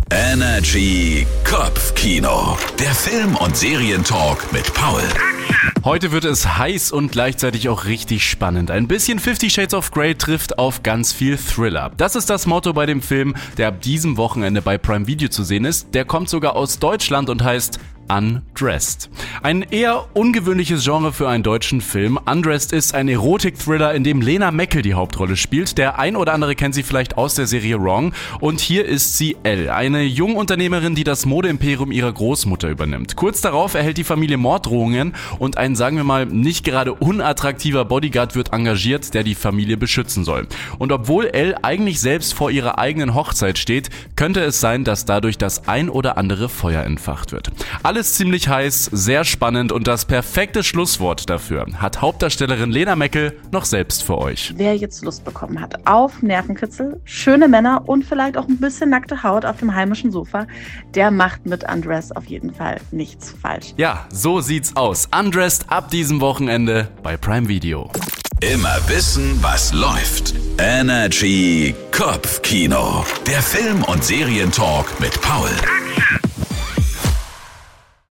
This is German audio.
Energy Kopfkino. Der Film- und Serientalk mit Paul. Heute wird es heiß und gleichzeitig auch richtig spannend. Ein bisschen 50 Shades of Grey trifft auf ganz viel Thriller. Das ist das Motto bei dem Film, der ab diesem Wochenende bei Prime Video zu sehen ist. Der kommt sogar aus Deutschland und heißt Undressed. Ein eher ungewöhnliches Genre für einen deutschen Film. Undressed ist ein Erotik-Thriller, in dem Lena Meckl die Hauptrolle spielt. Der ein oder andere kennt sie vielleicht aus der Serie Wrong. Und hier ist sie Elle, eine Jungunternehmerin, die das Modeimperium ihrer Großmutter übernimmt. Kurz darauf erhält die Familie Morddrohungen und ein, sagen wir mal, nicht gerade unattraktiver Bodyguard wird engagiert, der die Familie beschützen soll. Und obwohl Elle eigentlich selbst vor ihrer eigenen Hochzeit steht, könnte es sein, dass dadurch das ein oder andere Feuer entfacht wird. Alles ziemlich heiß, sehr spannend und das perfekte Schlusswort dafür hat Hauptdarstellerin Lena Meckl noch selbst für euch. Wer jetzt Lust bekommen hat auf Nervenkitzel, schöne Männer und vielleicht auch ein bisschen nackte Haut auf dem heimischen Sofa, der macht mit Undressed auf jeden Fall nichts falsch. Ja, so sieht's aus. Undressed ab diesem Wochenende bei Prime Video. Immer wissen, was läuft. Energy Kopfkino. Der Film- und Serientalk mit Paul.